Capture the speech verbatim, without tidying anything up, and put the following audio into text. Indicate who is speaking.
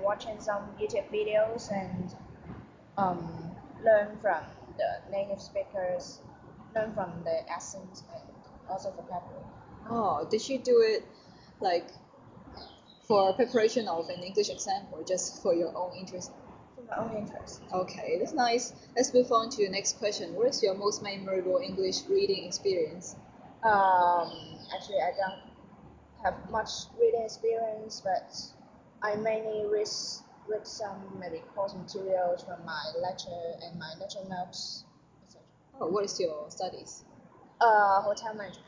Speaker 1: watching some YouTube videos and um, learn from the native speakers, learn from the accents and also vocabulary.
Speaker 2: Oh, did you do it like for preparation of an English exam or just for your own interest?
Speaker 1: For my own interest.
Speaker 2: Okay, that's nice. Let's move on to the next question. What is your most memorable English reading experience?
Speaker 1: Um, actually, I don't have much reading experience, but I mainly read, read some maybe course materials from my lecture and my lecture notes, et cetera.
Speaker 2: Oh, what is your studies?
Speaker 1: Uh, hotel management.